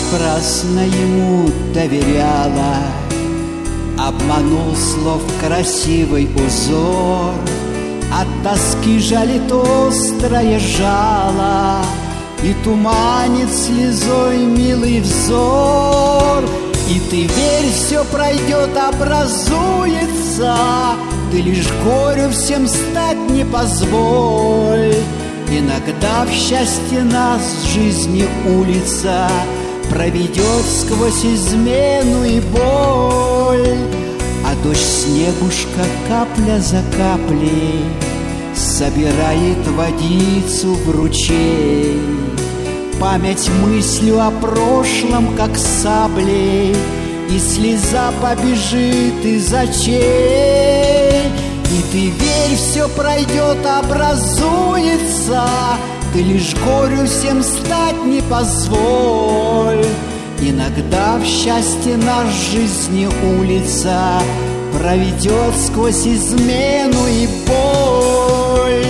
напрасно ему доверяла, обманул слов красивый узор, от тоски жалит острое жало и туманит слезой милый взор. И ты верь, все пройдет, образуется, ты лишь горю всем стать не позволь. Иногда в счастье нас жизни улица проведет сквозь измену и боль. А дождь снегушка капля за каплей собирает водицу в ручей. Память мыслью о прошлом, как саблей, и слеза побежит из очей. И ты верь, все пройдет, образуется, ты лишь горю всем стать не позволь. Иногда в счастье наш жизни улица проведет сквозь измену и боль.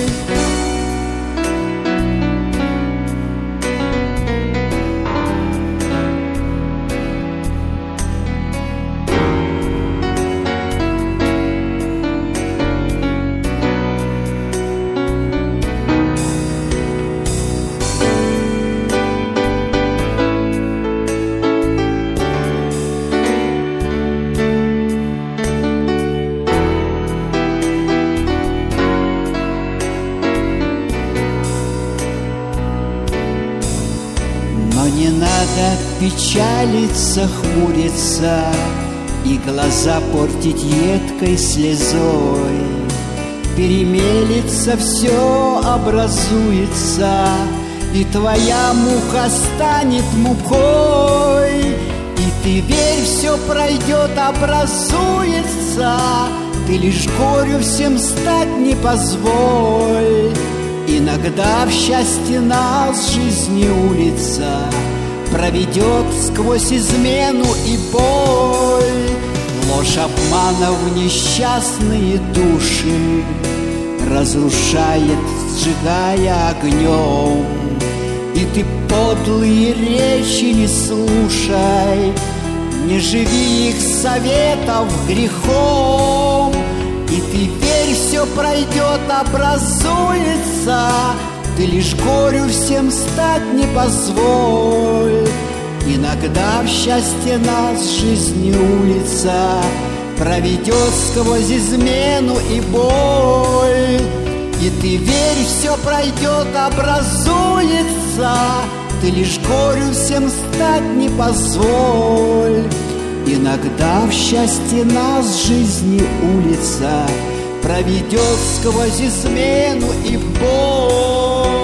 Не надо печалиться, хмуриться и глаза портить едкой слезой. Перемелется, все образуется, и твоя мука станет мукой. И ты верь, все пройдет, образуется, ты лишь горю всем стать не позволь. Иногда в счастье нас жизни улица проведет сквозь измену и боль. Ложь обманов несчастные души разрушает, сжигая огнем. И ты подлые речи не слушай, не живи их советов грехом. И ты верь, все пройдет, образуется, ты лишь горю всем стать не позволь. Иногда в счастье нас жизни улица проведет сквозь измену и боль. И ты верь, все пройдет, образуется, ты лишь горю всем стать не позволь. Иногда в счастье нас жизни улица проведет сквозь измену и боль.